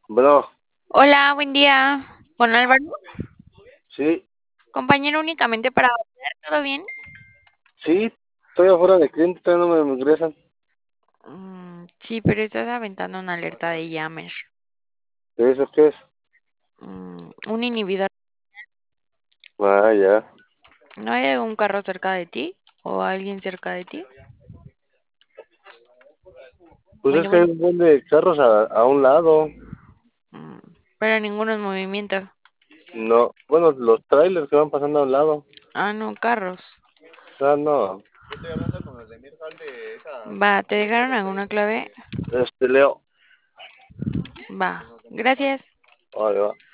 Bueno, Hola, buen día. Con Álvaro, sí, compañero únicamente para ver, ¿todo bien? sí, estoy afuera de cliente, todavía no me ingresan. Sí, pero estás aventando una alerta de Yammer. ¿De eso qué es? Un inhibidor. Ah, ya. ¿No hay un carro cerca de ti? ¿O alguien cerca de ti? Pues es Bueno, que hay bueno. un buen de carros a un lado. mm, pero ninguno en movimiento. No, bueno, los trailers que van pasando a un lado. Ah, no, carros. Ah, no. Va, ¿te dejaron alguna clave? Leo. Va, gracias. Ahí va.